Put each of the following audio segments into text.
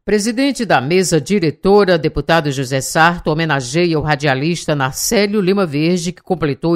Presidente da mesa diretora, deputado José Sarto, homenageia o radialista Narcélio Lima Verde, que completou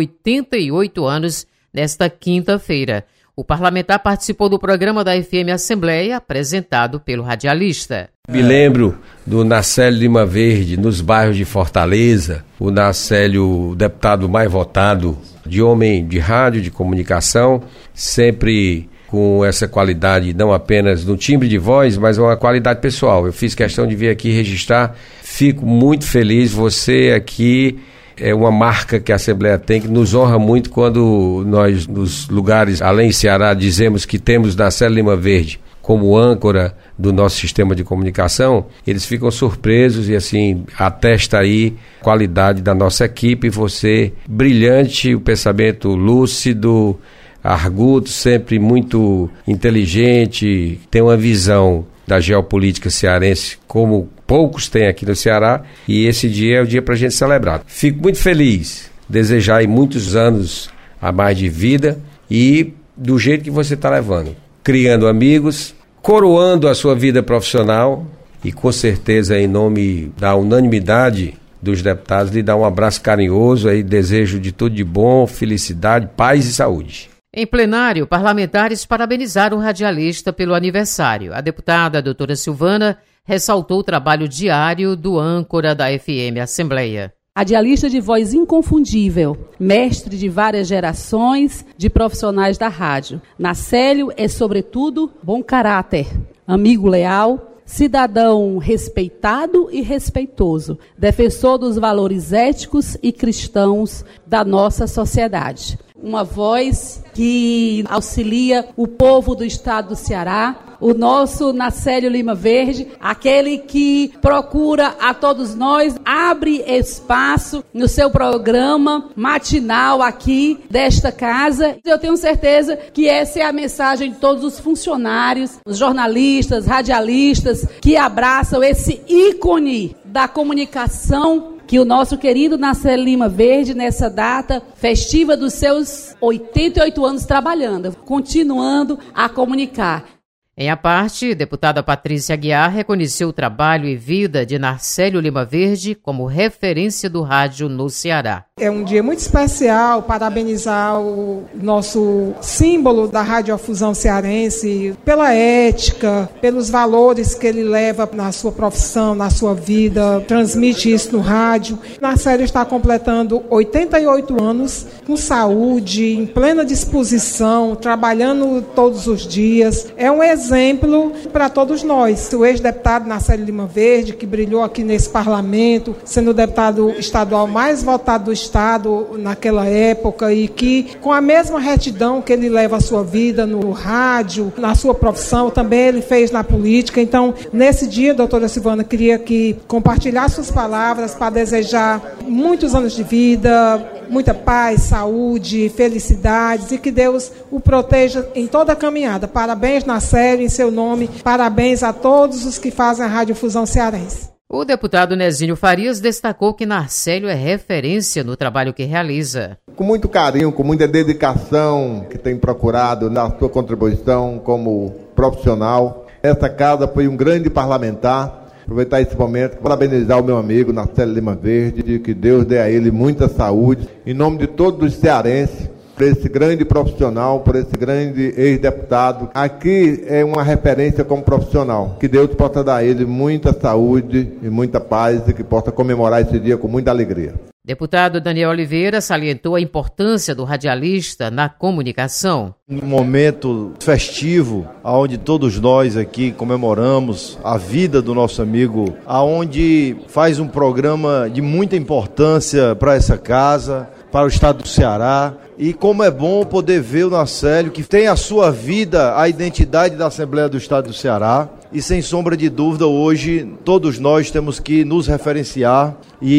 88 anos nesta quinta-feira. O parlamentar participou do programa da FM Assembleia, apresentado pelo radialista. Me lembro do Narcélio Lima Verde, nos bairros de Fortaleza, o Narcélio, o deputado mais votado, de homem de rádio, de comunicação, sempre com essa qualidade, não apenas no timbre de voz, mas uma qualidade pessoal. Eu fiz questão de vir aqui registrar, fico muito feliz, você aqui é uma marca que a Assembleia tem, que nos honra muito quando nós, nos lugares além do Ceará, dizemos que temos Narcélio Lima Verde como âncora do nosso sistema de comunicação. Eles ficam surpresos e assim, atesta aí a qualidade da nossa equipe, você brilhante, o pensamento lúcido, arguto, sempre muito inteligente, tem uma visão da geopolítica cearense como poucos têm aqui no Ceará, e esse dia é o dia para a gente celebrar. Fico muito feliz, desejar aí muitos anos a mais de vida e do jeito que você está levando, criando amigos, coroando a sua vida profissional e com certeza em nome da unanimidade dos deputados lhe dar um abraço carinhoso aí, desejo de tudo de bom, felicidade, paz e saúde. Em plenário, parlamentares parabenizaram o radialista pelo aniversário. A deputada doutora Silvana ressaltou o trabalho diário do âncora da FM Assembleia. Radialista de voz inconfundível, mestre de várias gerações de profissionais da rádio. Narcélio é, sobretudo, bom caráter, amigo leal, cidadão respeitado e respeitoso, defensor dos valores éticos e cristãos da nossa sociedade. Uma voz que auxilia o povo do estado do Ceará, o nosso Narcélio Lima Verde, aquele que procura a todos nós, abre espaço no seu programa matinal aqui desta casa. Eu tenho certeza que essa é a mensagem de todos os funcionários, os jornalistas, radialistas, que abraçam esse ícone da comunicação que o nosso querido Narcélio Lima Verde, nessa data festiva dos seus 88 anos trabalhando, continuando a comunicar. Em a parte, a deputada Patrícia Aguiar reconheceu o trabalho e vida de Narcélio Lima Verde como referência do rádio no Ceará. É um dia muito especial, parabenizar o nosso símbolo da radiodifusão cearense pela ética, pelos valores que ele leva na sua profissão, na sua vida, transmite isso no rádio. Narcélio está completando 88 anos, com saúde, em plena disposição, trabalhando todos os dias. É um exemplo para todos nós. O ex-deputado Narcélio Lima Verde, que brilhou aqui nesse parlamento, sendo o deputado estadual mais votado do Estado naquela época, e que com a mesma retidão que ele leva a sua vida no rádio, na sua profissão, também ele fez na política. Então, nesse dia, doutora Silvana, queria que compartilhasse suas palavras para desejar muitos anos de vida, muita paz, saúde, felicidades, e que Deus o proteja em toda a caminhada. Parabéns, Narcélio, em seu nome. Parabéns a todos os que fazem a Radiodifusão Cearense. O deputado Nezinho Farias destacou que Narcélio é referência no trabalho que realiza. Com muito carinho, com muita dedicação que tem procurado na sua contribuição como profissional. Esta casa foi um grande parlamentar. Aproveitar esse momento para parabenizar o meu amigo Narcélio Lima Verde, que Deus dê a ele muita saúde. Em nome de todos os cearenses, por esse grande profissional, por esse grande ex-deputado. Aqui é uma referência como profissional. Que Deus possa dar a ele muita saúde e muita paz e que possa comemorar esse dia com muita alegria. Deputado Daniel Oliveira salientou a importância do radialista na comunicação. Um momento festivo, onde todos nós aqui comemoramos a vida do nosso amigo, onde faz um programa de muita importância para essa casa, para o estado do Ceará. E como é bom poder ver o Narcélio, que tem a sua vida, a identidade da Assembleia do Estado do Ceará. E sem sombra de dúvida, hoje todos nós temos que nos referenciar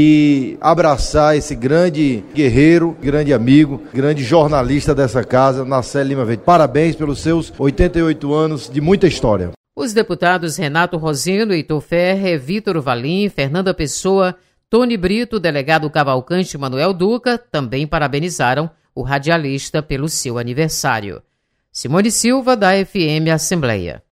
e abraçar esse grande guerreiro, grande amigo, grande jornalista dessa casa, Narcélio Lima Verde. Parabéns pelos seus 88 anos de muita história. Os deputados Renato Rosino, Heitor Ferrer, Vitor Valim, Fernanda Pessoa, Tony Brito, delegado Cavalcante Manuel Duca, também parabenizaram o radialista pelo seu aniversário. Simone Silva, da FM Assembleia.